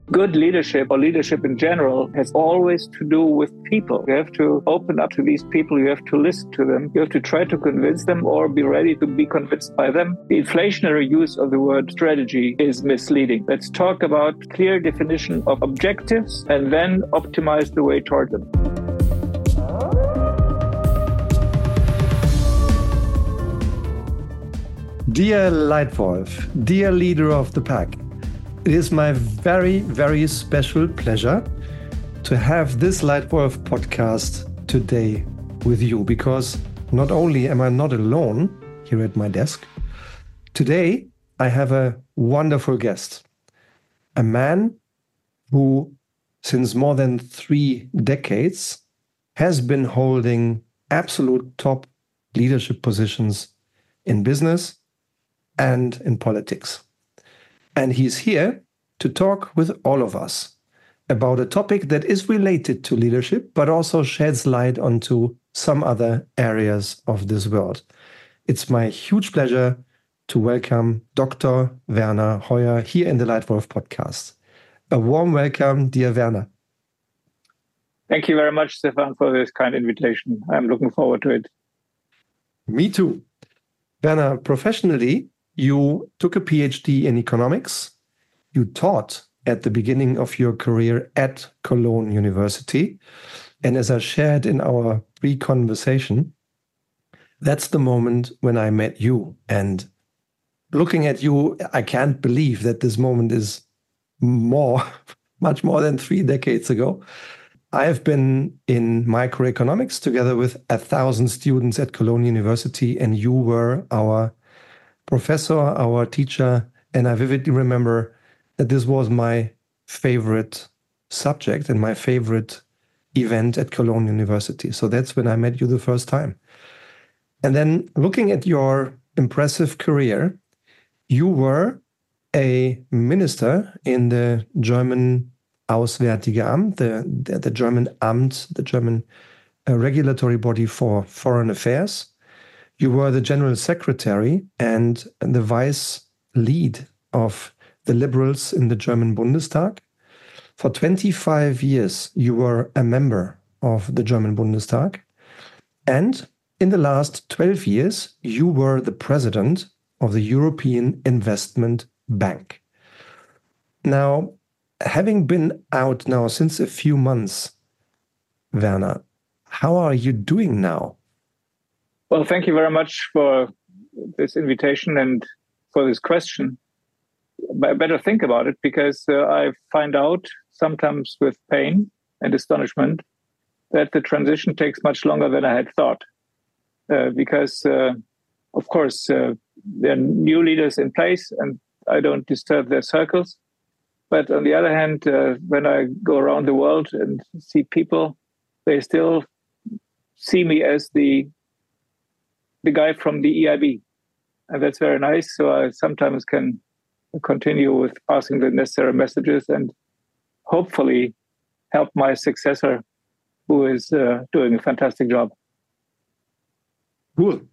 Good leadership, or leadership in general, has always to do with people. You have to open up to these people. You have to listen to them. You have to try to convince them or be ready to be convinced by them. The inflationary use of the word strategy is misleading. Let's talk about clear definition of objectives and then optimize the way toward them. Dear Leitwolf, dear leader of the pack, it is my very, very special pleasure to have this Leitwolf podcast today with you, because not only am I not alone here at my desk, today I have a wonderful guest, a man who since more than 3 decades has been holding absolute top leadership positions in business and in politics. And he's here to talk with all of us about a topic that is related to leadership, but also sheds light onto some other areas of this world. It's my huge pleasure to welcome Dr. Werner Heuer here in the Leitwolf podcast. A warm welcome, dear Werner. Thank you very much, Stefan, for this kind invitation. I'm looking forward to it. Me too. Werner, professionally, you took a PhD in economics. You taught at the beginning of your career at Cologne University. And as I shared in our pre-conversation, that's the moment when I met you. And looking at you, I can't believe that this moment is much more than 3 decades ago. I have been in microeconomics together with 1,000 students at Cologne University, and you were our professor, our teacher, and I vividly remember that this was my favorite subject and my favorite event at Cologne University. So that's when I met you the first time. And then looking at your impressive career, you were a minister in the German Auswärtige Amt, the German Amt, the German regulatory body for foreign affairs. You were the general secretary and the vice lead of the liberals in the German Bundestag. For 25 years, you were a member of the German Bundestag. And in the last 12 years, you were the president of the European Investment Bank. Now, having been out now since a few months, Werner, how are you doing now? Well, thank you very much for this invitation and for this question. I better think about it, because I find out sometimes with pain and astonishment that the transition takes much longer than I had thought. Because, of course, there are new leaders in place and I don't disturb their circles. But on the other hand, when I go around the world and see people, they still see me as the guy from the EIB. And that's very nice. So I sometimes can continue with passing the necessary messages and hopefully help my successor, who is doing a fantastic job. Cool.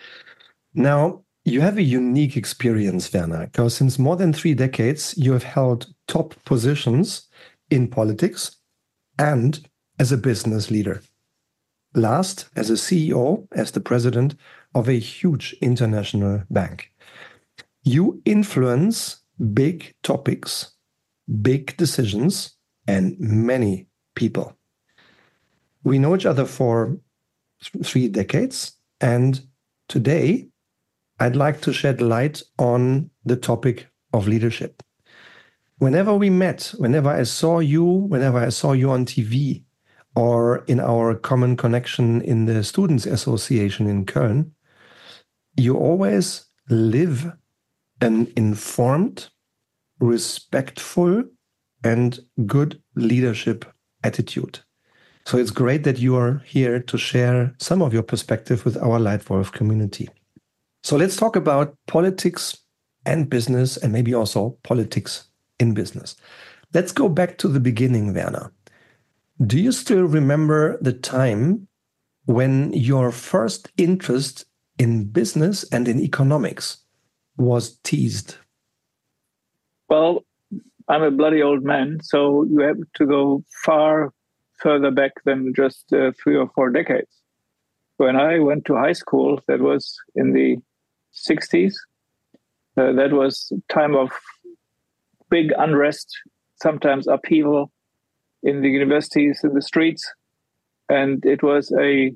Now, you have a unique experience, Werner, because since more than 3 decades, you have held top positions in politics and as a business leader. Last, as a CEO, as the president of a huge international bank. You influence big topics, big decisions, and many people. We know each other for 3 decades, and today I'd like to shed light on the topic of leadership. Whenever we met, whenever I saw you on TV, or in our common connection in the Students' Association in Köln, you always live an informed, respectful, and good leadership attitude. So it's great that you are here to share some of your perspective with our Leitwolf community. So let's talk about politics and business, and maybe also politics in business. Let's go back to the beginning, Werner. Do you still remember the time when your first interest in business and in economics was teased? Well, I'm a bloody old man, so you have to go far further back than just 3 or 4 decades. When I went to high school, that was in the 60s. That was time of big unrest, sometimes upheaval in the universities, in the streets. And it was a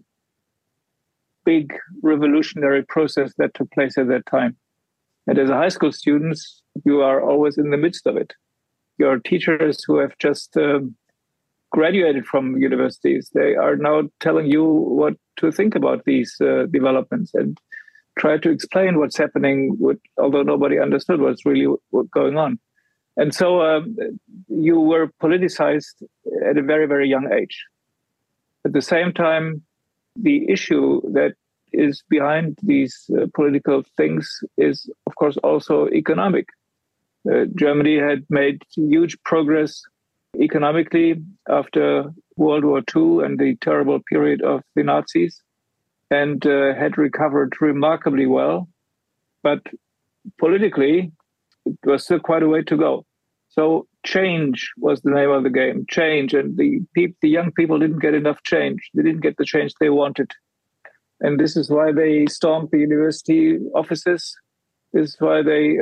big revolutionary process that took place at that time. And as a high school student, you are always in the midst of it. Your teachers who have just graduated from universities, they are now telling you what to think about these developments and try to explain what's happening, although nobody understood what's really going on. And so you were politicized at a very, very young age. At the same time, the issue that is behind these political things is, of course, also economic. Germany had made huge progress economically after World War II and the terrible period of the Nazis, and had recovered remarkably well. But politically, it was still quite a way to go. So change was the name of the game, change. And the young people didn't get enough change. They didn't get the change they wanted. And this is why they stormed the university offices. This is why they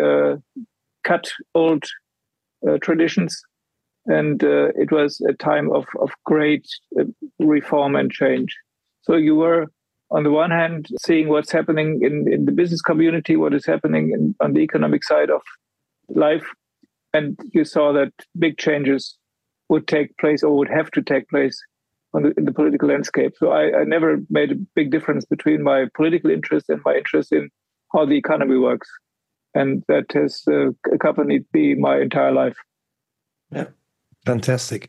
cut old traditions. And it was a time of great reform and change. So you were, on the one hand, seeing what's happening in the business community, what is happening on the economic side of life. And you saw that big changes would take place or would have to take place in the political landscape. So I never made a big difference between my political interest and my interest in how the economy works. And that has accompanied me my entire life. Yeah, fantastic.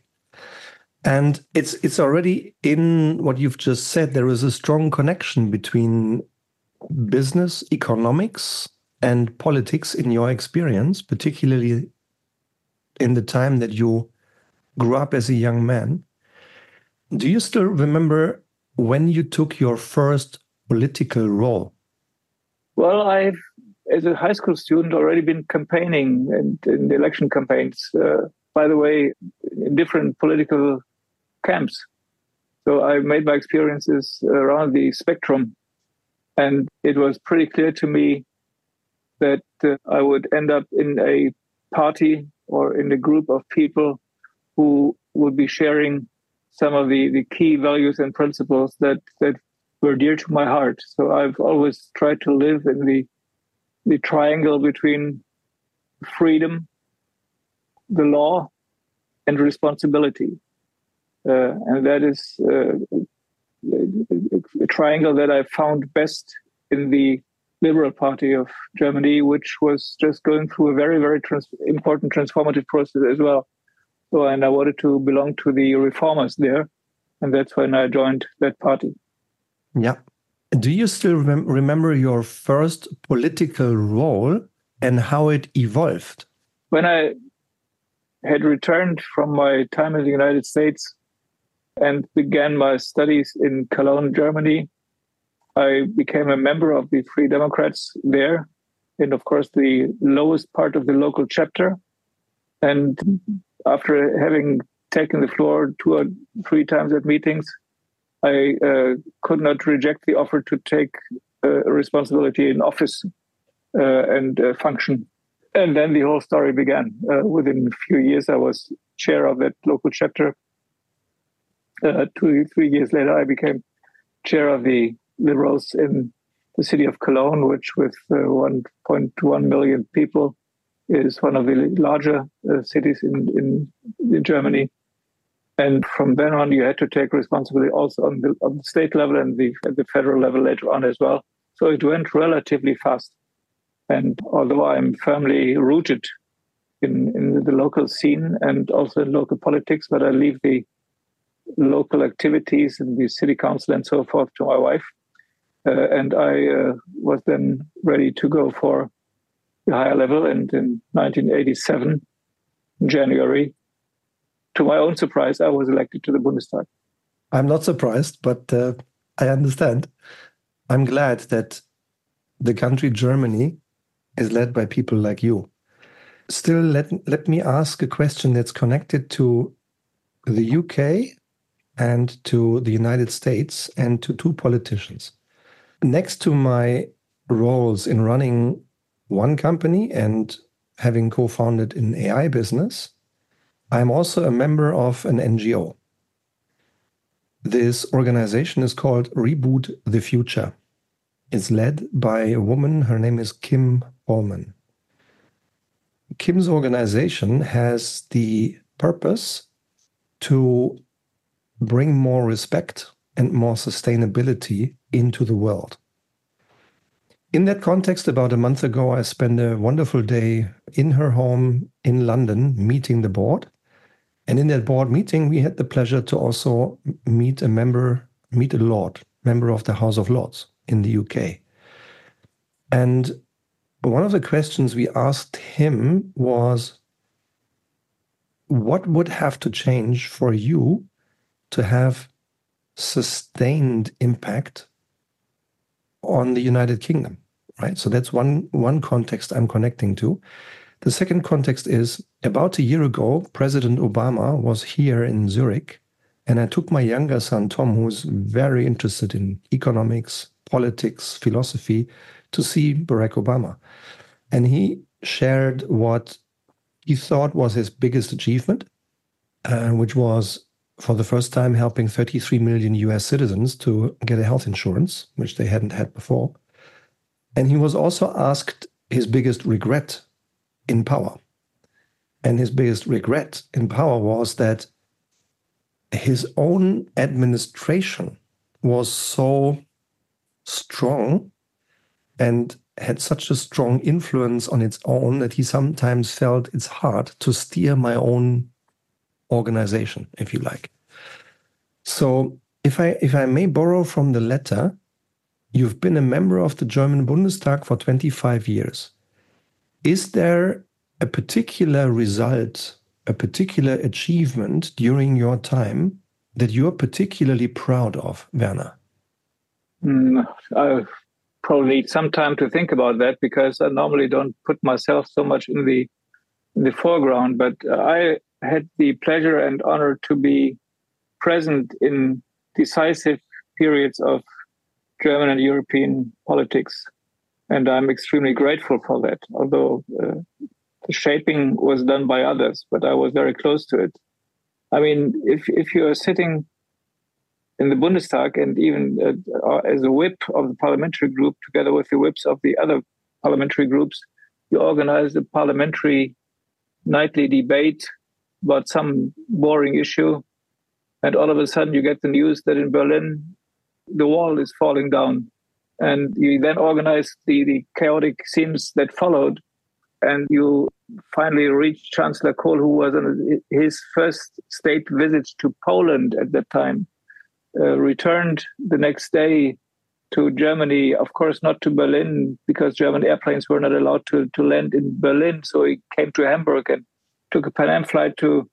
And it's already in what you've just said. There is a strong connection between business, economics, and politics in your experience, particularly in the time that you grew up as a young man. Do you still remember when you took your first political role? Well, I've, as a high school student, already been campaigning in the election campaigns, by the way, in different political camps. So I made my experiences around the spectrum. And it was pretty clear to me that I would end up in a party or in a group of people who would be sharing some of the key values and principles that were dear to my heart. So I've always tried to live in the triangle between freedom, the law, and responsibility. And that is a triangle that I found best in the Liberal Party of Germany, which was just going through a very, very important transformative process as well. So, and I wanted to belong to the reformers there. And that's when I joined that party. Yeah. Do you still remember your first political role and how it evolved? When I had returned from my time in the United States and began my studies in Cologne, Germany, I became a member of the Free Democrats there, in, of course, the lowest part of the local chapter. And after having taken the floor 2 or 3 times at meetings, I could not reject the offer to take responsibility in office and function. And then the whole story began. Within a few years, I was chair of that local chapter. 2 3 years later, I became chair of the Liberals in the city of Cologne, which with 1.1 million people is one of the larger cities in Germany. And from then on, you had to take responsibility also on the state level and at the federal level later on as well. So it went relatively fast. And although I'm firmly rooted in the local scene and also in local politics, but I leave the local activities in the city council and so forth to my wife. And I was then ready to go for the higher level. And in 1987, in January, to my own surprise, I was elected to the Bundestag. I'm not surprised, but I understand. I'm glad that the country Germany is led by people like you. Still, let me ask a question that's connected to the UK and to the United States and to two politicians. Next to my roles in running one company and having co-founded an AI business, I'm also a member of an NGO. This organization is called Reboot the Future. It's led by a woman. Her name is Kim Holman. Kim's organization has the purpose to bring more respect and more sustainability into the world. In that context, about a month ago, I spent a wonderful day in her home in London meeting the board. And in that board meeting, we had the pleasure to also meet a member of the House of Lords in the UK. And one of the questions we asked him was, what would have to change for you to have sustained impact on the United Kingdom, right? So that's one context I'm connecting to. The second context is, about a year ago, President Obama was here in Zurich, and I took my younger son, Tom, who's very interested in economics, politics, philosophy, to see Barack Obama. And he shared what he thought was his biggest achievement, which was, for the first time, helping 33 million US citizens to get a health insurance, which they hadn't had before. And he was also asked his biggest regret in power. And his biggest regret in power was that his own administration was so strong and had such a strong influence on its own that he sometimes felt it's hard to steer my own organization, if you like. So if I may borrow from the letter, you've been a member of the German Bundestag for 25 years. Is there a particular result, a particular achievement during your time that you're particularly proud of, Werner? I probably need some time to think about that, because I normally don't put myself so much in the foreground. But I had the pleasure and honor to be present in decisive periods of German and European politics. And I'm extremely grateful for that, although the shaping was done by others, but I was very close to it. I mean, if you're sitting in the Bundestag and even as a whip of the parliamentary group, together with the whips of the other parliamentary groups, you organize a parliamentary nightly debate about some boring issue. And all of a sudden you get the news that in Berlin, the wall is falling down. And you then organize the chaotic scenes that followed. And you finally reached Chancellor Kohl, who was on his first state visit to Poland at that time, returned the next day to Germany, of course, not to Berlin, because German airplanes were not allowed to land in Berlin. So he came to Hamburg and took a Pan Am flight to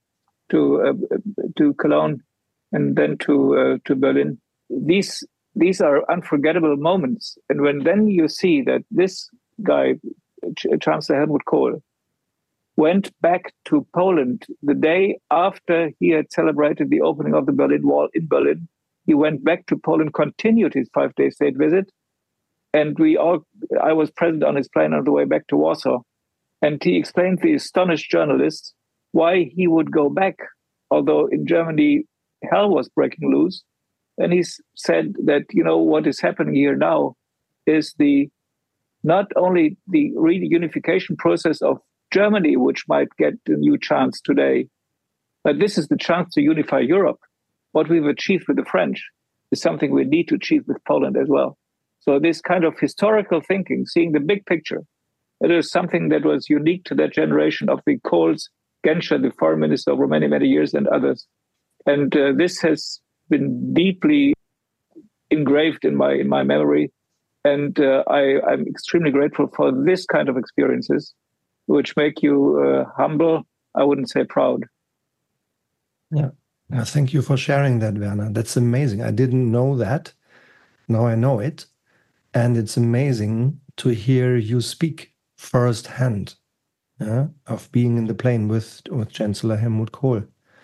Cologne and then to Berlin. These are unforgettable moments. And when then you see that this guy, Chancellor Helmut Kohl, went back to Poland the day after he had celebrated the opening of the Berlin Wall in Berlin, he went back to Poland, continued his 5-day state visit. And I was present on his plane on the way back to Warsaw. And he explained to the astonished journalists why he would go back, although in Germany, hell was breaking loose. And he said that, what is happening here now is not only the reunification process of Germany, which might get a new chance today, but this is the chance to unify Europe. What we've achieved with the French is something we need to achieve with Poland as well. So this kind of historical thinking, seeing the big picture, it is something that was unique to that generation of the Kohls, Genscher, the foreign minister over many, many years, and others. And this has been deeply engraved in my memory. And I'm extremely grateful for this kind of experiences, which make you humble. I wouldn't say proud. Yeah. Thank you for sharing that, Werner. That's amazing. I didn't know that. Now I know it. And it's amazing to hear you speak firsthand of being in the plane with Chancellor Helmut Kohl.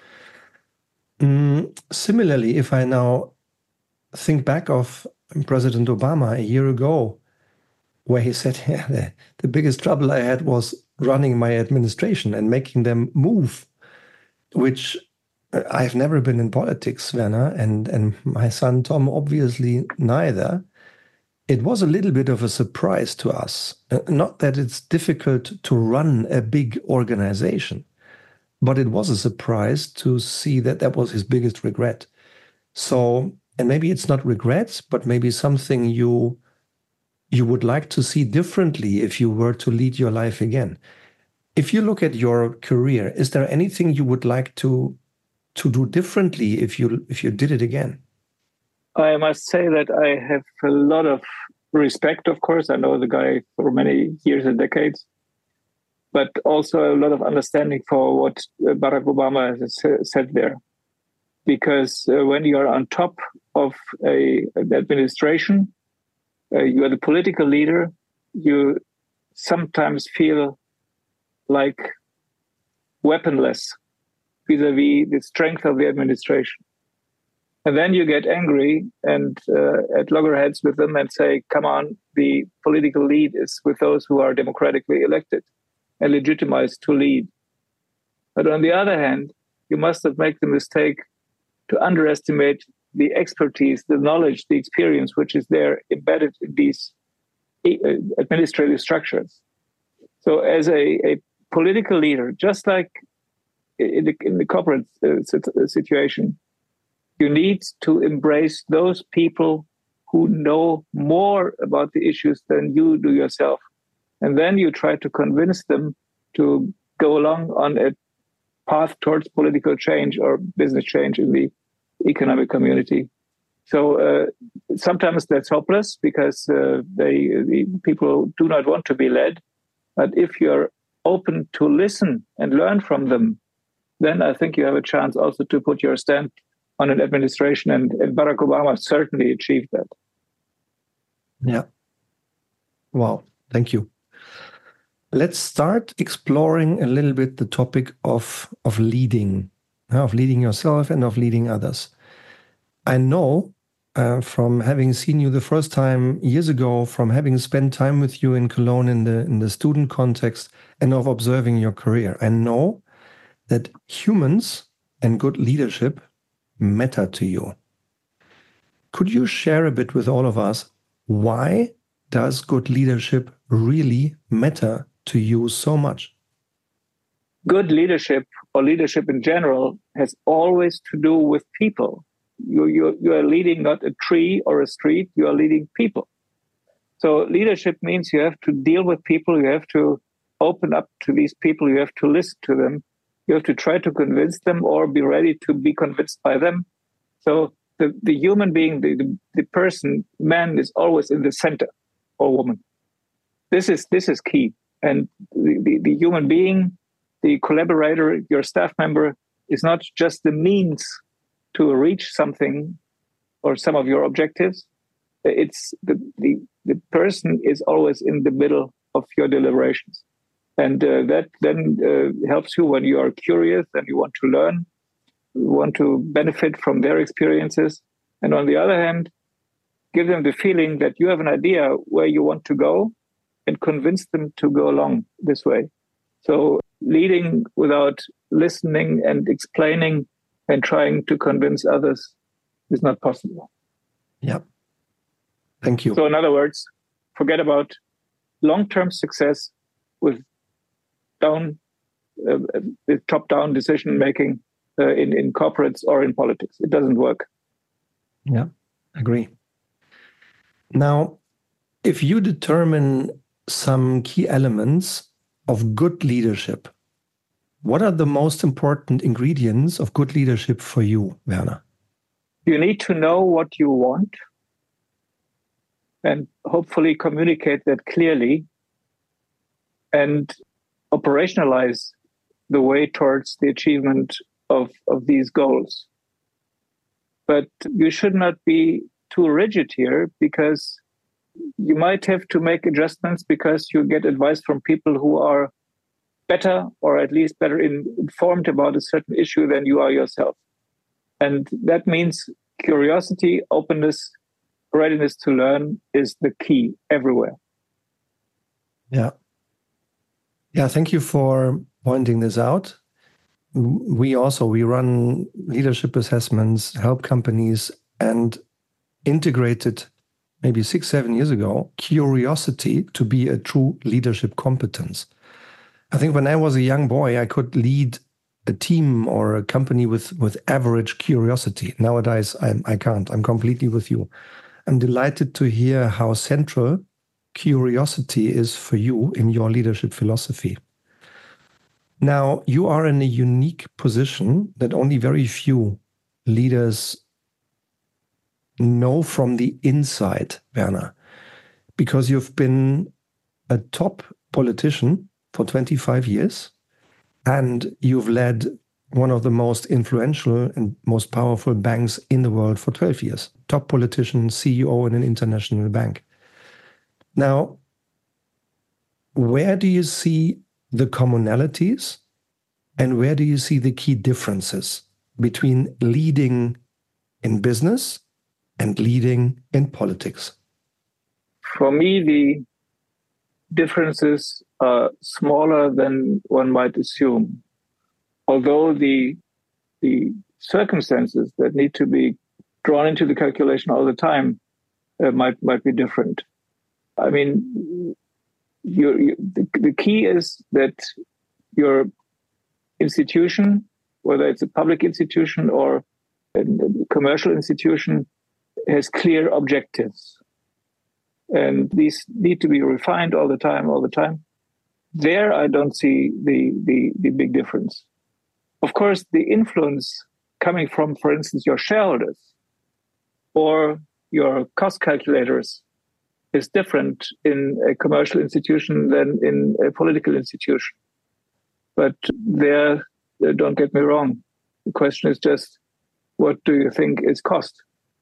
Similarly, if I now think back of President Obama a year ago, where he said, yeah, the biggest trouble I had was running my administration and making them move, which I've never been in politics, Werner, and my son Tom obviously neither. It was a little bit of a surprise to us. Not that it's difficult to run a big organization, but it was a surprise to see that that was his biggest regret. So, and maybe it's not regrets, but maybe something you would like to see differently if you were to lead your life again. If you look at your career, is there anything you would like to do differently if you did it again? I must say that I have a lot of respect, of course. I know the guy for many years and decades, but also a lot of understanding for what Barack Obama has said there. Because when you are on top of an administration, you are the political leader, you sometimes feel like weaponless vis-a-vis the strength of the administration. And then you get angry and at loggerheads with them and say, come on, the political lead is with those who are democratically elected and legitimized to lead. But on the other hand, you must not make the mistake to underestimate the expertise, the knowledge, the experience, which is there embedded in these administrative structures. So as a political leader, just like in the corporate situation, you need to embrace those people who know more about the issues than you do yourself. And then you try to convince them to go along on a path towards political change or business change in the economic community. So sometimes that's hopeless because the people do not want to be led. But if you're open to listen and learn from them, then I think you have a chance also to put your stamp on an administration, and Barack Obama certainly achieved that. Yeah. Wow. Thank you. Let's start exploring a little bit the topic of leading yourself and of leading others. I know from having seen you the first time years ago, from having spent time with you in Cologne in the student context, and of observing your career, I know that humans and good leadership matter to you. Could you share a bit with all of us, why does good leadership really matter to you so much? Good leadership, or leadership in general, has always to do with people. You are leading not a tree or a street, you are leading people. So leadership means you have to deal with people, you have to open up to these people, you have to listen to them, you have to try to convince them or be ready to be convinced by them. So the human being, the person, man, is always in the center, or woman. This is key. And the human being, the collaborator, your staff member, is not just the means to reach something or some of your objectives. It's the person is always in the middle of your deliberations. And that then helps you when you are curious and you want to learn, you want to benefit from their experiences. And on the other hand, give them the feeling that you have an idea where you want to go and convince them to go along this way. So leading without listening and explaining and trying to convince others is not possible. Yeah. Thank you. So in other words, forget about long-term success with top-down decision-making in corporates or in politics. It doesn't work. Yeah, agree. Now, if you determine some key elements of good leadership, what are the most important ingredients of good leadership for you, Werner? You need to know what you want and hopefully communicate that clearly and operationalize the way towards the achievement of these goals. But you should not be too rigid here, because you might have to make adjustments because you get advice from people who are better, or at least better informed about a certain issue than you are yourself. And that means curiosity, openness, readiness to learn is the key everywhere. Yeah. Yeah, thank you for pointing this out. We run leadership assessments, help companies, and integrated maybe 6-7 years ago curiosity to be a true leadership competence. I think when I was a young boy, I could lead a team or a company with average curiosity. Nowadays, I can't. I'm completely with you. I'm delighted to hear how central curiosity is for you in your leadership philosophy. Now, you are in a unique position that only very few leaders know from the inside, Werner, because you've been a top politician for 25 years and you've led one of the most influential and most powerful banks in the world for 12 years. Top politician, CEO in an international bank. Now, where do you see the commonalities and where do you see the key differences between leading in business and leading in politics? For me, the differences are smaller than one might assume, although the circumstances that need to be drawn into the calculation all the time might be different. I mean, the key is that your institution, whether it's a public institution or a commercial institution, has clear objectives. And these need to be refined all the time. There, I don't see the big difference. Of course, the influence coming from, for instance, your shareholders or your cost calculators is different in a commercial institution than in a political institution. But there, don't get me wrong, the question is just, what do you think is cost?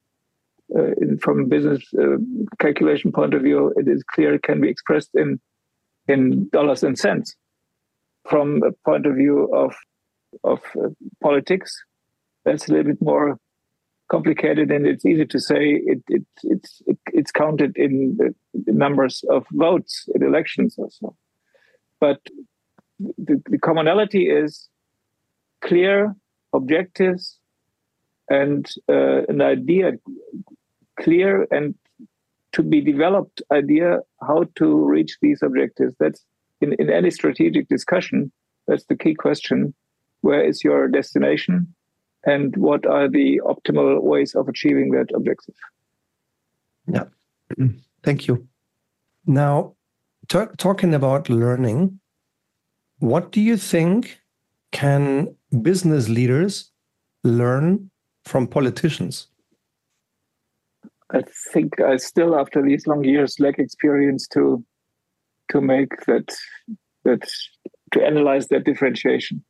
From a business calculation point of view, it is clear it can be expressed in dollars and cents. From a point of view of politics, that's a little bit more complicated, and it's easy to say it's counted in the numbers of votes in elections or so. But the commonality is clear objectives and an idea, clear and to be developed idea how to reach these objectives. That's in any strategic discussion, that's the key question. Where is your destination and what are the optimal ways of achieving that objective? Yeah, thank you. Now, talking about learning, what do you think can business leaders learn from politicians? I think I still, after these long years, lack experience to make that to analyze that differentiation.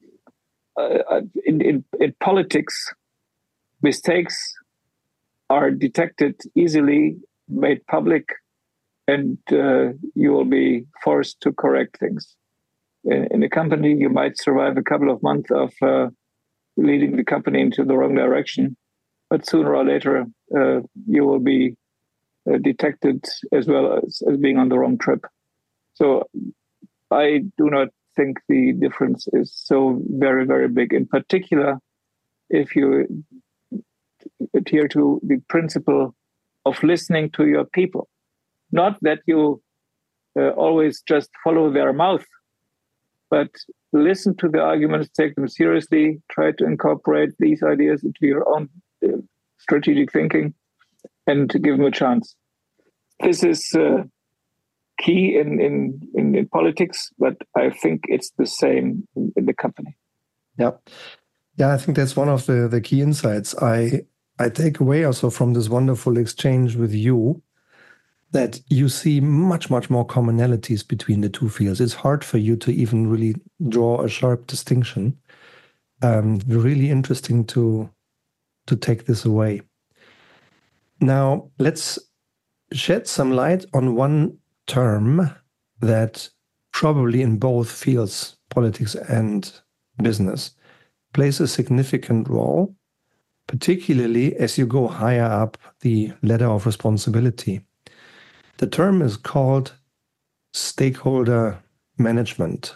In politics, mistakes are detected easily, made public, and you will be forced to correct things. In a company, you might survive a couple of months of leading the company into the wrong direction, but sooner or later, you will be detected as well as being on the wrong trip. So I do not think the difference is so very, very big. In particular, if you adhere to the principle of listening to your people, not that you always just follow their mouth, but listen to the arguments, take them seriously, try to incorporate these ideas into your own strategic thinking, and to give them a chance. This is key in politics, but I think it's the same in the company. Yeah, I think that's one of the key insights I take away also from this wonderful exchange with you, that you see much more commonalities between the two fields. It's hard for you to even really draw a sharp distinction. Really interesting to take this away. Now, let's shed some light on one term that probably in both fields, politics and business, plays a significant role, particularly as you go higher up the ladder of responsibility. The term is called stakeholder management.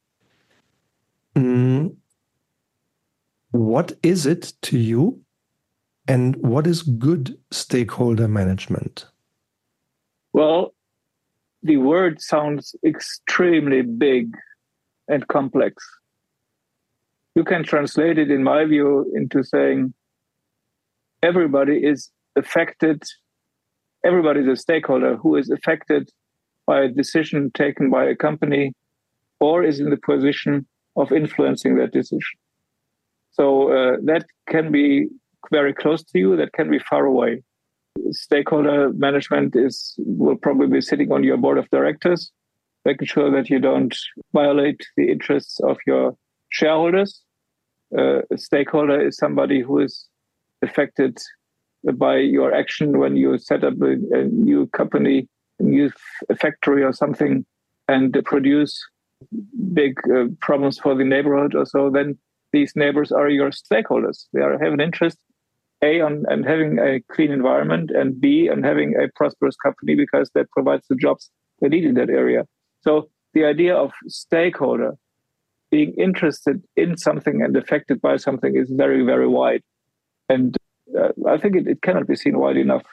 What is it to you, and what is good stakeholder management? Well, the word sounds extremely big and complex. You can translate it, in my view, into saying everybody is affected, everybody is a stakeholder who is affected by a decision taken by a company or is in the position of influencing that decision. So that can be very close to you, that can be far away. Stakeholder management will probably be sitting on your board of directors, making sure that you don't violate the interests of your shareholders. A stakeholder is somebody who is affected by your action when you set up a new company, a new factory or something, and produce big problems for the neighborhood or so. Then these neighbors are your stakeholders. They have an interest, A, on having a clean environment, and B, on having a prosperous company because that provides the jobs they need in that area. So the idea of stakeholder being interested in something and affected by something is very, very wide. And I think it cannot be seen wide enough.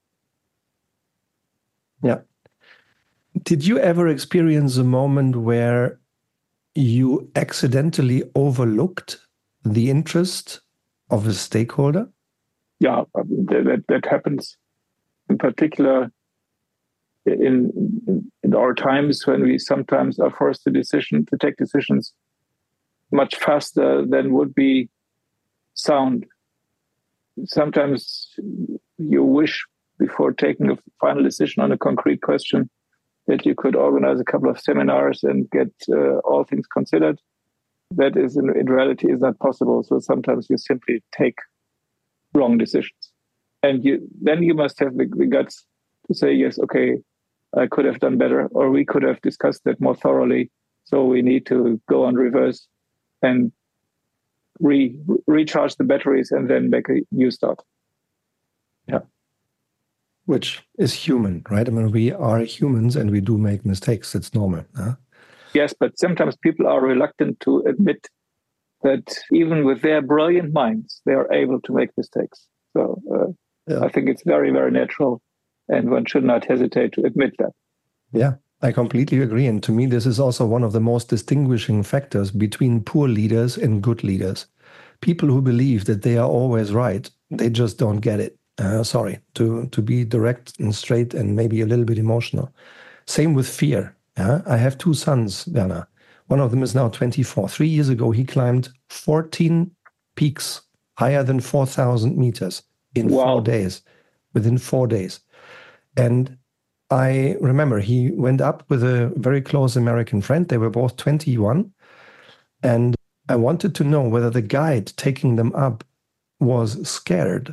Yeah. Did you ever experience a moment where you accidentally overlooked the interest of a stakeholder? Yeah, that happens. In particular, in our times when we sometimes are forced to take decisions much faster than would be sound. Sometimes you wish, before taking a final decision on a concrete question, that you could organize a couple of seminars and get all things considered. That is, in reality, is not possible. So sometimes you simply take wrong decisions. And then you must have the guts to say, yes, okay, I could have done better, or we could have discussed that more thoroughly. So we need to go on reverse and recharge the batteries and then make a new start. Yeah. Which is human, right? I mean, we are humans and we do make mistakes. It's normal. Huh? Yes, but sometimes people are reluctant to admit that even with their brilliant minds, they are able to make mistakes. So I think it's very, very natural, and one should not hesitate to admit that. Yeah, I completely agree. And to me, this is also one of the most distinguishing factors between poor leaders and good leaders. People who believe that they are always right, they just don't get it. Sorry, to be direct and straight and maybe a little bit emotional. Same with fear. I have two sons, Werner. One of them is now 24. 3 years ago, he climbed 14 peaks higher than 4,000 meters in 4 days, within 4 days. And I remember he went up with a very close American friend. They were both 21. And I wanted to know whether the guide taking them up was scared.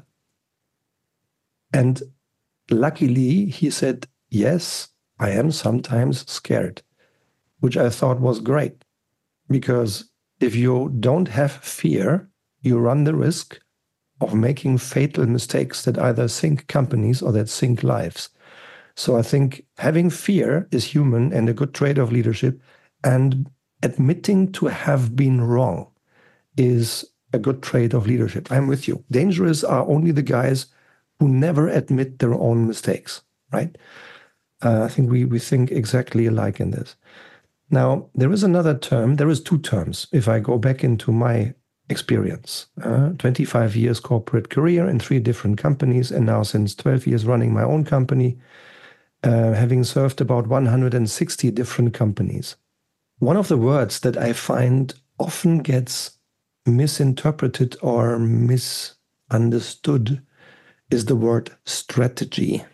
And luckily, he said, yes, I am sometimes scared, which I thought was great. Because if you don't have fear, you run the risk of making fatal mistakes that either sink companies or that sink lives. So I think having fear is human and a good trait of leadership, and admitting to have been wrong is a good trait of leadership. I'm with you. Dangerous are only the guys who never admit their own mistakes, right? I think we think exactly alike in this. Now, there is another term. There is two terms. If I go back into my experience, 25 years corporate career in 3 different companies, and now since 12 years running my own company, having served about 160 different companies. One of the words that I find often gets misinterpreted or misunderstood is the word strategy.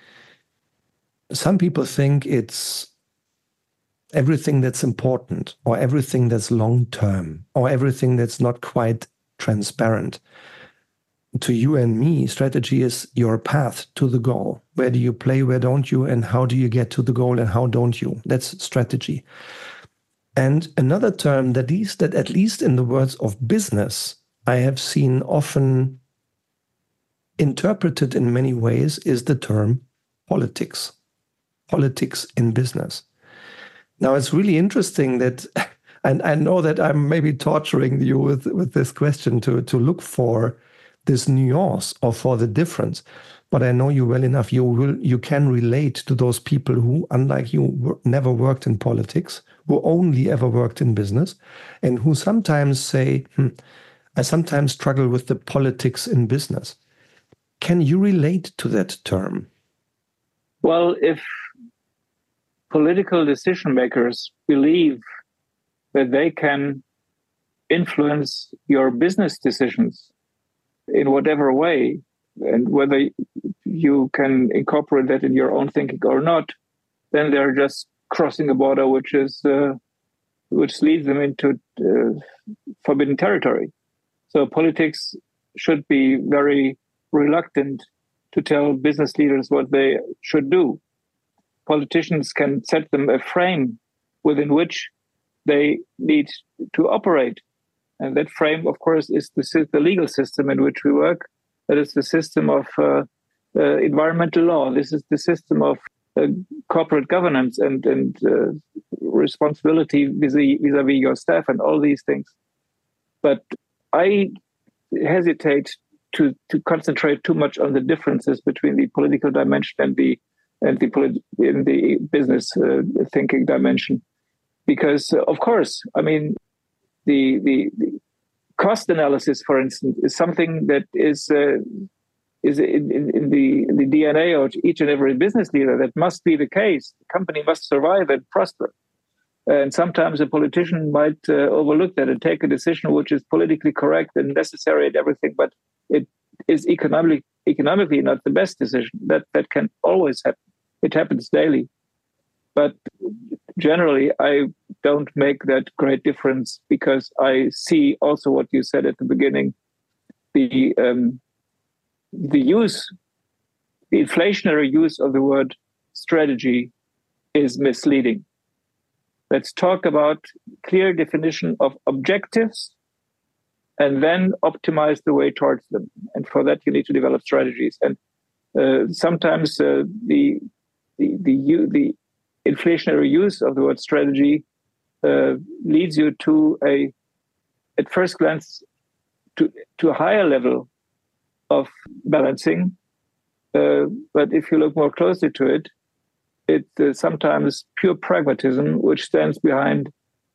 Some people think it's everything that's important, or everything that's long-term, or everything that's not quite transparent. to you and me, strategy is your path to the goal. Where do you play, where don't you, and how do you get to the goal and how don't you? That's strategy. And another term that at least in the words of business, I have seen often interpreted in many ways is the term politics. Politics in business. Now, it's really interesting that, and I know that I'm maybe torturing you with this question to look for this nuance or for the difference. But I know you well enough. You can relate to those people who, unlike you, never worked in politics, who only ever worked in business, and who sometimes say, I sometimes struggle with the politics in business. Can you relate to that term? Well, if political decision makers believe that they can influence your business decisions in whatever way, and whether you can incorporate that in your own thinking or not, then they're just crossing a border which leads them into forbidden territory. So politics should be very reluctant to tell business leaders what they should do. Politicians can set them a frame within which they need to operate. And that frame, of course, is the legal system in which we work. That is the system of environmental law. This is the system of corporate governance and responsibility vis-a-vis your staff and all these things. But I hesitate to concentrate too much on the differences between the political dimension and the business thinking dimension, because of course, I mean, the cost analysis, for instance, is something that is in the DNA of each and every business leader. That must be the case. The company must survive and prosper. And sometimes a politician might overlook that and take a decision which is politically correct and necessary and everything, but it is economically not the best decision. That can always happen. It happens daily. But generally, I don't make that great difference, because I see also what you said at the beginning. The inflationary use of the word strategy is misleading. Let's talk about clear definition of objectives and then optimize the way towards them. And for that, you need to develop strategies. And sometimes the inflationary use of the word strategy leads you to at first glance, to a higher level of balancing. But if you look more closely to it, it's sometimes pure pragmatism, which stands behind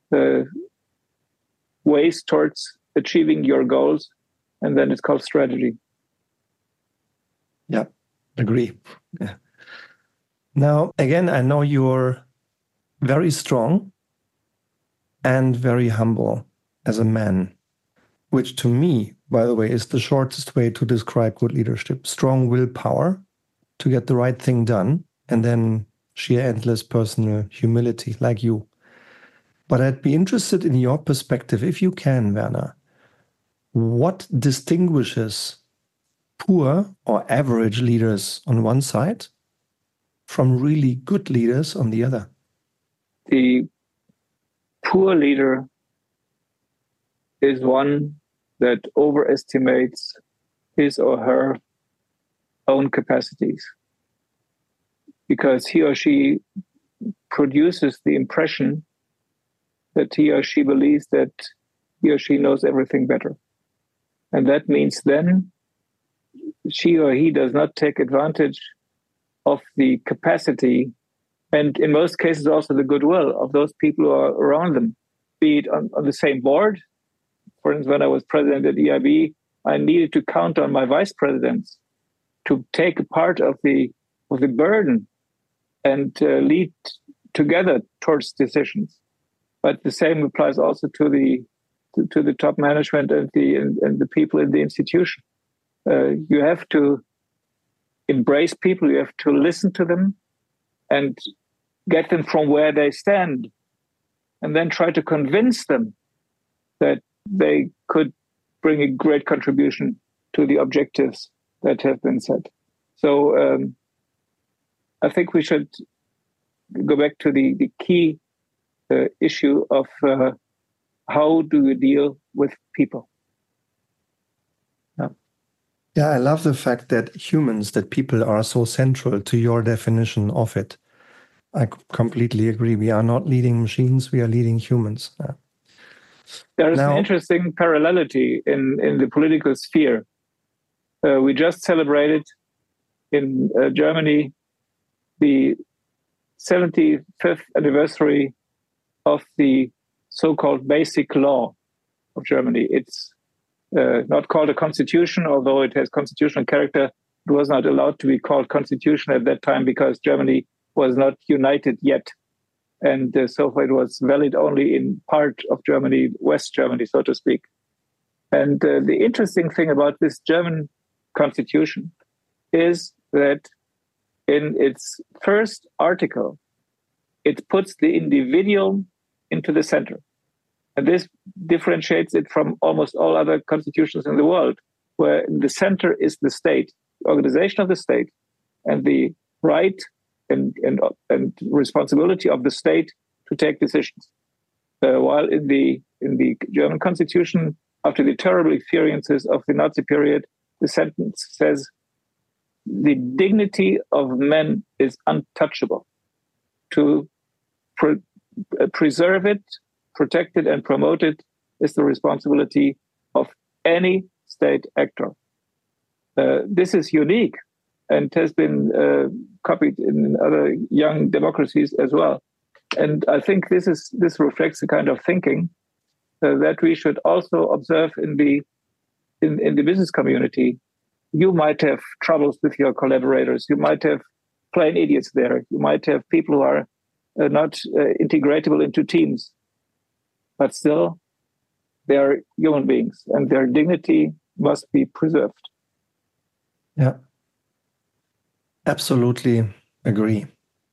ways towards achieving your goals, and then it's called strategy. Yeah, agree. Yeah. Now, again, I know you're very strong and very humble as a man, which to me, by the way, is the shortest way to describe good leadership. Strong willpower to get the right thing done, and then sheer endless personal humility like you. But I'd be interested in your perspective, if you can, Werner. What distinguishes poor or average leaders on one side from really good leaders on the other? The poor leader is one that overestimates his or her own capacities, because he or she produces the impression that he or she believes that he or she knows everything better. And that means then she or he does not take advantage of the capacity, and in most cases also the goodwill of those people who are around them, be it on the same board. For instance, when I was president at EIB, I needed to count on my vice presidents to take a part of the burden and lead together towards decisions. But the same applies also to the top management and the people in the institution. You have to embrace people. You have to listen to them and get them from where they stand, and then try to convince them that they could bring a great contribution to the objectives that have been set. So I think we should go back to the key issue of how do you deal with people? Yeah, I love the fact that people are so central to your definition of it. I completely agree. We are not leading machines, we are leading humans. There is an interesting parallelity in the political sphere. We just celebrated in Germany the 75th anniversary of the so-called Basic Law of Germany. It's not called a constitution, although it has constitutional character. It was not allowed to be called constitution at that time because Germany was not united yet. And so far it was valid only in part of Germany, West Germany, so to speak. And the interesting thing about this German constitution is that in its first article, it puts the individual into the center. And this differentiates it from almost all other constitutions in the world, where the center is the state, the organization of the state, and the right and responsibility of the state to take decisions. While in the German constitution, after the terrible experiences of the Nazi period, the sentence says, the dignity of men is untouchable. To preserve it, protect it, and promote it is the responsibility of any state actor. This is unique and has been copied in other young democracies as well. And I think this reflects the kind of thinking that we should also observe in the business community. You might have troubles with your collaborators. You might have plain idiots there. You might have people who are not integratable into teams. But still, they are human beings, and their dignity must be preserved. Yeah, absolutely agree.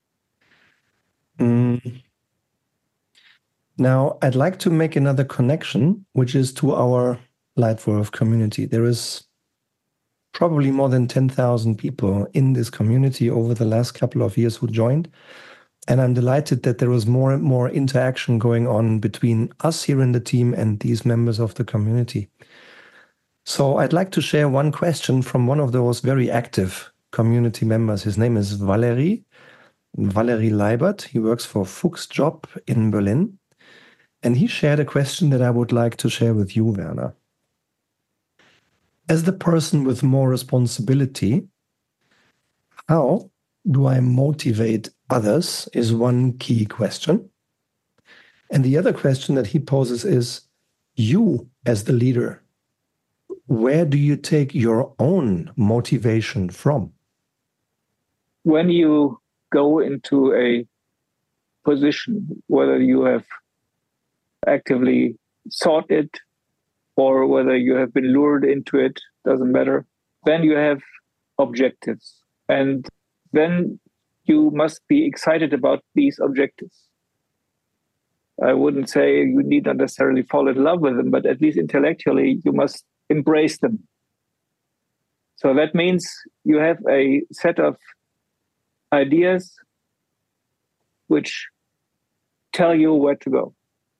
Now, I'd like to make another connection, which is to our Lightwolf community. There is probably more than 10,000 people in this community over the last couple of years who joined. And I'm delighted that there was more and more interaction going on between us here in the team and these members of the community. So I'd like to share one question from one of those very active community members. His name is Valery Leibert. He works for Fuchsjob in Berlin. And he shared a question that I would like to share with you, Werner. As the person with more responsibility, how do I motivate others is one key question. And the other question that he poses is, you as the leader, where do you take your own motivation from? When you go into a position, whether you have actively sought it or whether you have been lured into it, doesn't matter, then you have objectives. And then you must be excited about these objectives. I wouldn't say you need not necessarily fall in love with them, but at least intellectually, you must embrace them. So that means you have a set of ideas which tell you where to go.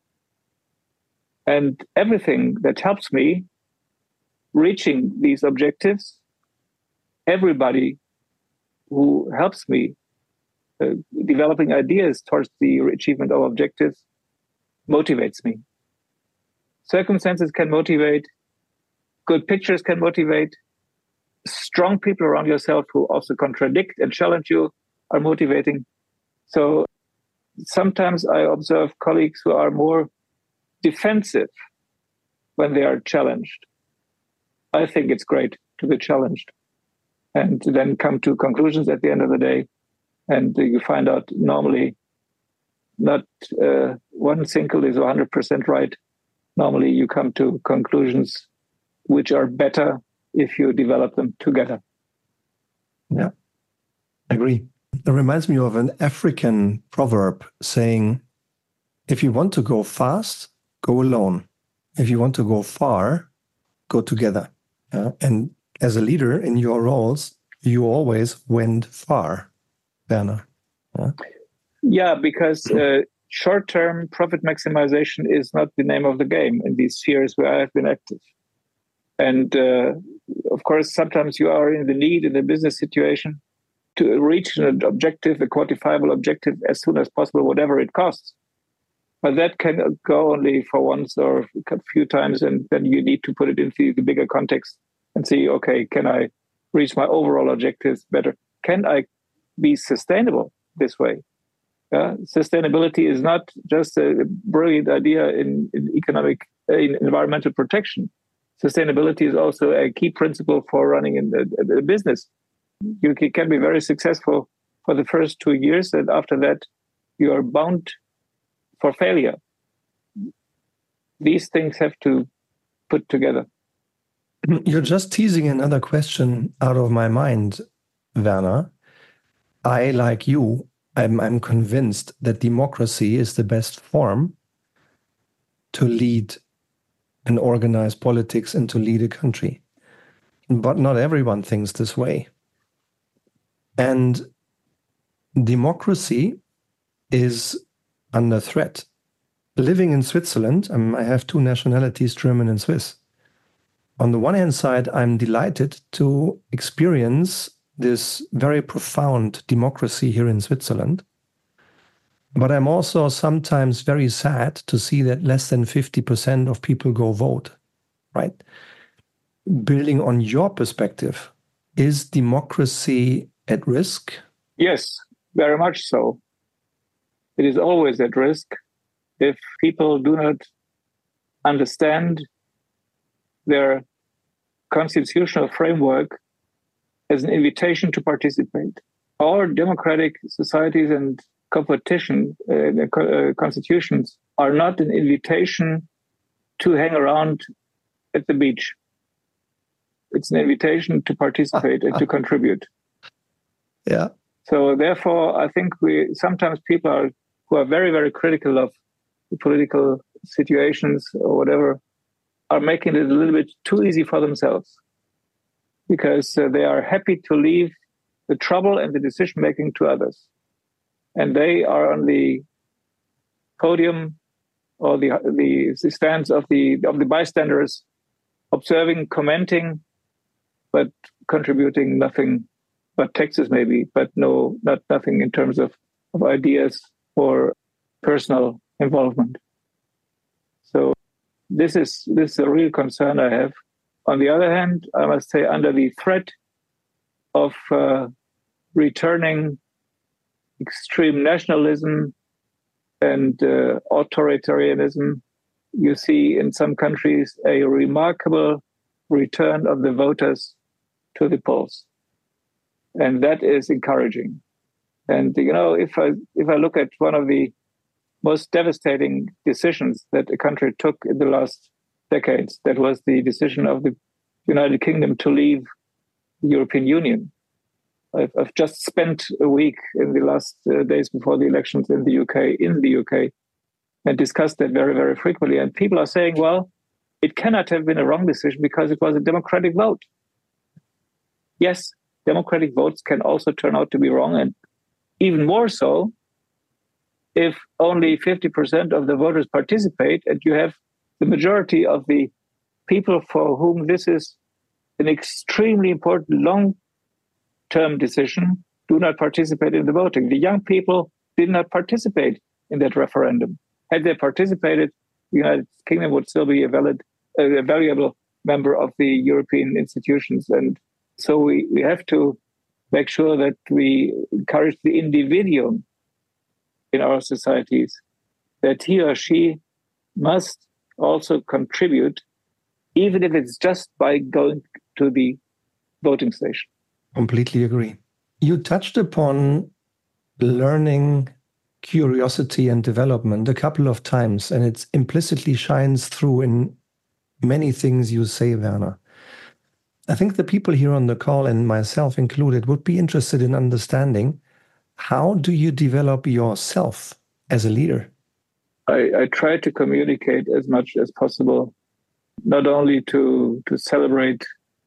And everything that helps me reaching these objectives, everybody who helps me developing ideas towards the achievement of objectives motivates me. Circumstances can motivate, good pictures can motivate, strong people around yourself who also contradict and challenge you are motivating. So sometimes I observe colleagues who are more defensive when they are challenged. I think it's great to be challenged and to then come to conclusions at the end of the day. And you find out normally not one single is 100% right. Normally you come to conclusions which are better if you develop them together. Yeah, I agree. It reminds me of an African proverb saying, if you want to go fast, go alone. If you want to go far, go together. And as a leader in your roles, you always went far, Werner. Yeah, because short-term profit maximization is not the name of the game in these spheres where I have been active. And of course, sometimes you are in the need in the business situation to reach an objective, a quantifiable objective, as soon as possible, whatever it costs. But that can go only for once or a few times, and then you need to put it into the bigger context and see, okay, can I reach my overall objectives better? Can I be sustainable this way? Sustainability is not just a brilliant idea in environmental protection. Sustainability is also a key principle for running a business. You can be very successful for the first 2 years, and after that, you are bound for failure. These things have to put together. You're just teasing another question out of my mind, Werner. I, like you, I'm convinced that democracy is the best form to lead and organize politics and to lead a country. But not everyone thinks this way. And democracy is under threat. Living in Switzerland, I have 2 nationalities, German and Swiss. On the one hand side, I'm delighted to experience this very profound democracy here in Switzerland. But I'm also sometimes very sad to see that less than 50% of people go vote, right? Building on your perspective, is democracy at risk? Yes, very much so. It is always at risk if people do not understand their constitutional framework as an invitation to participate. Our democratic societies and competition constitutions are not an invitation to hang around at the beach. It's an invitation to participate and to contribute. Yeah. So therefore, I think sometimes people who are very, very critical of the political situations or whatever are making it a little bit too easy for themselves, because they are happy to leave the trouble and the decision making to others, and they are on the podium or the stands of the bystanders, observing, commenting, but contributing nothing but taxes maybe, but nothing in terms of ideas or personal involvement. So this is a real concern I have. On the other hand, I must say, under the threat of returning extreme nationalism and authoritarianism, you see in some countries a remarkable return of the voters to the polls. And that is encouraging. And, if I look at one of the most devastating decisions that a country took in the last decades, that was the decision of the United Kingdom to leave the European Union. I've just spent a week in the last days before the elections in the UK, and discussed that very, very frequently. And people are saying, well, it cannot have been a wrong decision because it was a democratic vote. Yes, democratic votes can also turn out to be wrong, and even more so if only 50% of the voters participate and you have the majority of the people for whom this is an extremely important long-term decision do not participate in the voting. The young people did not participate in that referendum. Had they participated, the United Kingdom would still be a valuable member of the European institutions. And so we have to make sure that we encourage the individual in our societies, that he or she must also contribute, even if it's just by going to the voting station. Completely agree. You touched upon learning, curiosity, and development a couple of times, and it implicitly shines through in many things you say, Werner. I think the people here on the call, and myself included, would be interested in understanding, how do you develop yourself as a leader? I try to communicate as much as possible, not only to celebrate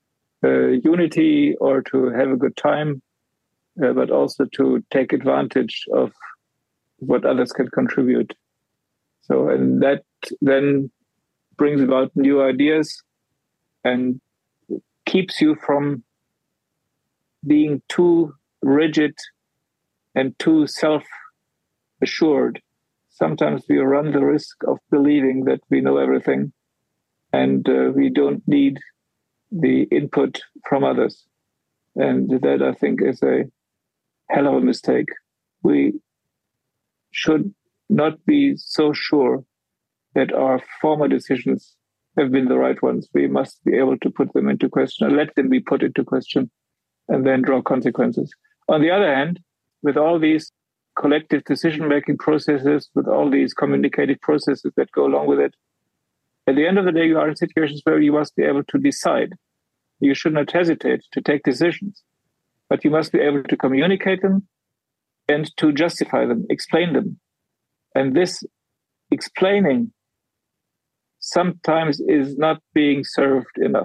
unity or to have a good time, but also to take advantage of what others can contribute. So, and that then brings about new ideas and keeps you from being too rigid and too self-assured. Sometimes we run the risk of believing that we know everything and we don't need the input from others. And that, I think, is a hell of a mistake. We should not be so sure that our former decisions have been the right ones. We must be able to put them into question, or let them be put into question, and then draw consequences. On the other hand, with all these collective decision-making processes, with all these communicative processes that go along with it, at the end of the day, you are in situations where you must be able to decide. You should not hesitate to take decisions, but you must be able to communicate them and to justify them, explain them. And this explaining sometimes is not being served enough.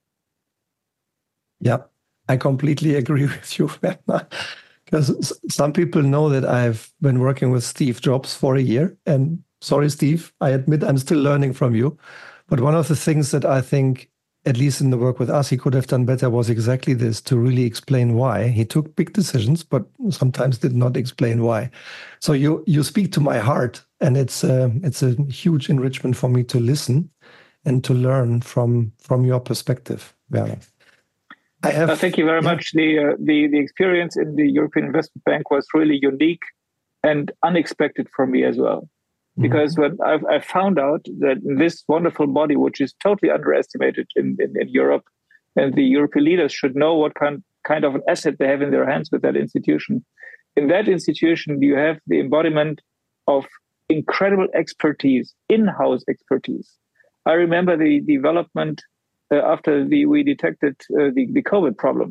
Yeah, I completely agree with you, Werner. Because some people know that I've been working with Steve Jobs for a year. And sorry, Steve, I admit I'm still learning from you. But one of the things that I think, at least in the work with us, he could have done better was exactly this, to really explain why. He took big decisions, but sometimes did not explain why. So you speak to my heart, and it's a huge enrichment for me to listen and to learn from your perspective, Werner. Thank you very much. The experience in the European Investment Bank was really unique and unexpected for me as well. Because when I found out that this wonderful body, which is totally underestimated in Europe, and the European leaders should know what kind of an asset they have in their hands with that institution. In that institution, you have the embodiment of incredible expertise, in-house expertise. I remember the development after we detected the COVID problem.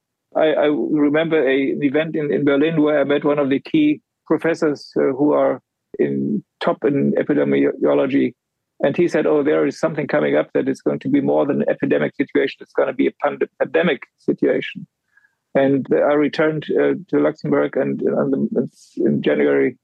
I remember an event in Berlin where I met one of the key professors who are top in epidemiology. And he said, there is something coming up that is going to be more than an epidemic situation. It's going to be a pandemic situation. And I returned to Luxembourg and in January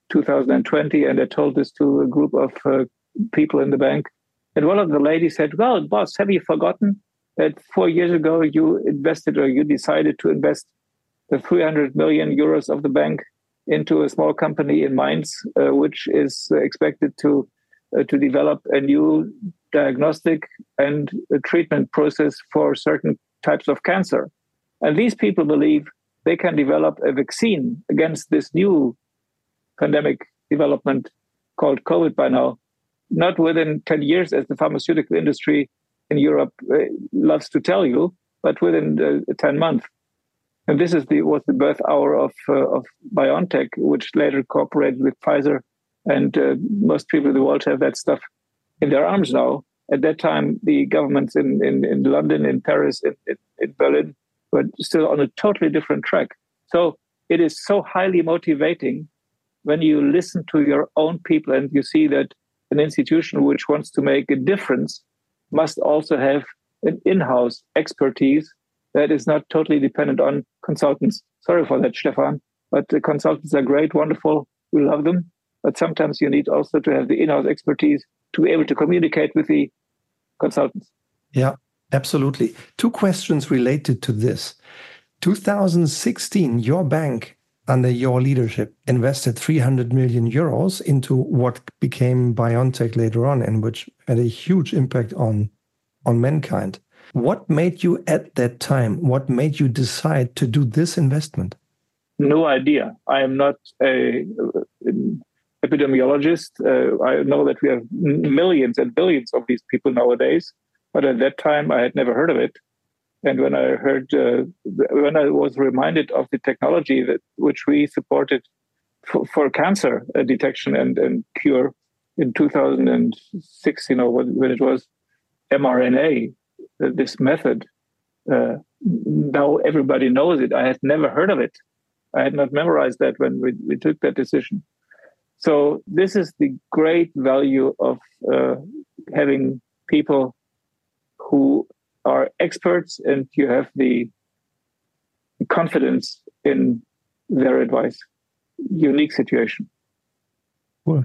2020, and I told this to a group of people in the bank. And one of the ladies said, well, boss, have you forgotten that 4 years ago you invested, or you decided to invest the 300 million euros of the bank into a small company in Mainz, which is expected to develop a new diagnostic and a treatment process for certain types of cancer. And these people believe they can develop a vaccine against this new pandemic development called COVID by now, not within 10 years, as the pharmaceutical industry in Europe loves to tell you, but within 10 months. And this was the birth hour of BioNTech, which later cooperated with Pfizer. And most people in the world have that stuff in their arms now. At that time, the governments in London, in Paris, in Berlin were still on a totally different track. So it is so highly motivating when you listen to your own people and you see that an institution which wants to make a difference must also have an in-house expertise that is not totally dependent on consultants. Sorry for that, Stefan, but the consultants are great, wonderful, we love them. But sometimes you need also to have the in-house expertise to be able to communicate with the consultants. Yeah, absolutely. 2 questions related to this. 2016, your bank, under your leadership, invested 300 million euros into what became BioNTech later on, and which had a huge impact on mankind. What made you at that time? What made you decide to do this investment? No idea. I am not an epidemiologist. I know that we have millions and billions of these people nowadays, but at that time I had never heard of it. And when I was reminded of the technology which we supported for cancer detection and cure in 2006, when it was mRNA, this method, now everybody knows it. I had never heard of it. I had not memorized that when we took that decision. So this is the great value of having people who are experts and you have the confidence in their advice. Unique situation. Cool.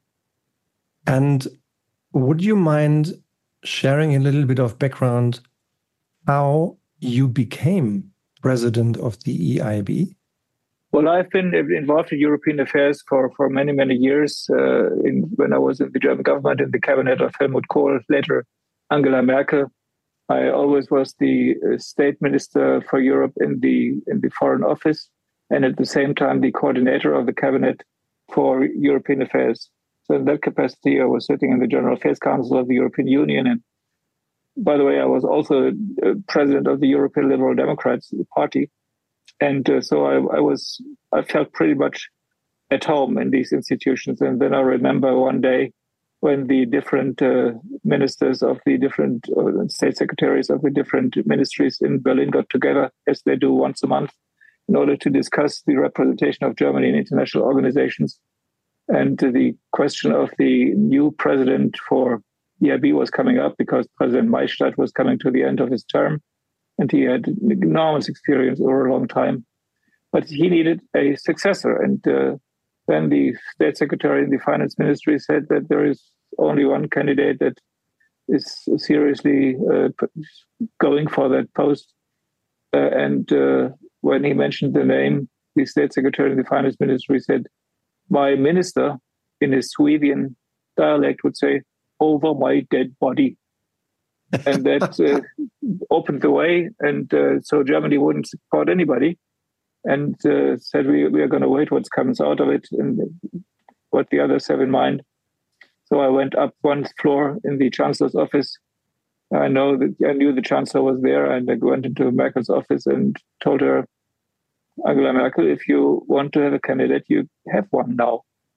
And would you mind sharing a little bit of background how you became president of the EIB? Well, I've been involved in European affairs for many, many years. When I was in the German government, in the cabinet of Helmut Kohl, later Angela Merkel. I always was the state minister for Europe in the Foreign Office, and at the same time the coordinator of the cabinet for European affairs. So in that capacity, I was sitting in the General Affairs Council of the European Union. And by the way, I was also president of the European Liberal Democrats Party. And so I felt pretty much at home in these institutions. And then I remember one day when the different ministers of the different state secretaries of the different ministries in Berlin got together, as they do once a month, in order to discuss the representation of Germany in international organizations. And the question of the new president for EIB was coming up because President Maystadt was coming to the end of his term. And he had enormous experience over a long time. But he needed a successor. And then the state secretary in the finance ministry said that there is only one candidate that is seriously going for that post. And when he mentioned the name, the state secretary in the finance ministry said, my minister, in his Swabian dialect, would say, over my dead body. And that opened the way. And so Germany wouldn't support anybody and said, we are going to wait what comes out of it and what the others have in mind. So I went up one floor in the chancellor's office. I knew the chancellor was there, and I went into Merkel's office and told her, Angela Merkel, if you want to have a candidate, you have one now.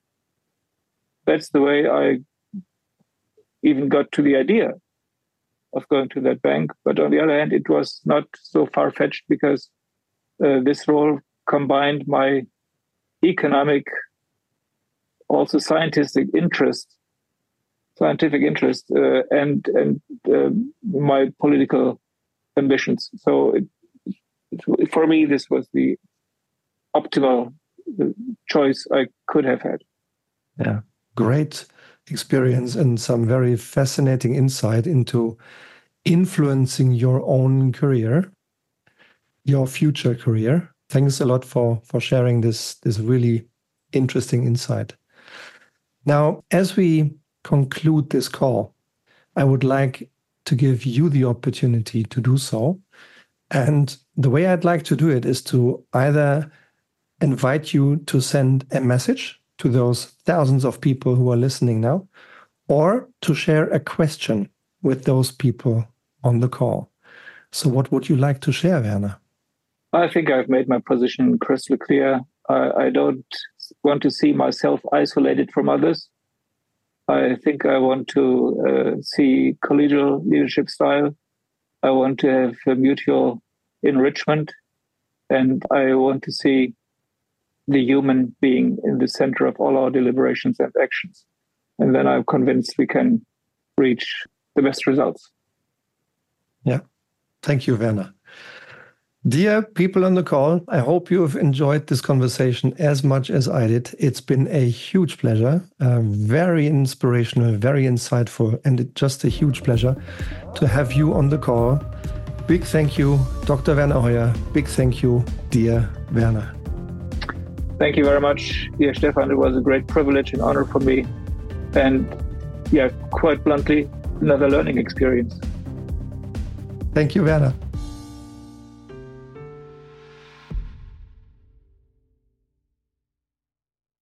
That's the way I even got to the idea of going to that bank. But on the other hand, it was not so far-fetched because this role combined my economic, also scientific interest, and my political ambitions. So for me, this was the optimal choice I could have had. Yeah, great experience and some very fascinating insight into influencing your own career, your future career. Thanks a lot for sharing this really interesting insight. Now, as we conclude this call, I would like to give you the opportunity to do so. And the way I'd like to do it is to either invite you to send a message to those thousands of people who are listening now, or to share a question with those people on the call. So what would you like to share, Werner? I think I've made my position crystal clear. I don't want to see myself isolated from others. I think I want to see collegial leadership style. I want to have a mutual enrichment, and I want to see the human being in the center of all our deliberations and actions. And then I'm convinced we can reach the best results. Yeah. Thank you, Werner. Dear people on the call, I hope you have enjoyed this conversation as much as I did. It's been a huge pleasure, very inspirational, very insightful, and just a huge pleasure to have you on the call. Big thank you, Dr. Werner Hoyer. Big thank you, dear Werner. Thank you very much, dear Stefan. It was a great privilege and honor for me. And yeah, quite bluntly, another learning experience. Thank you, Werner.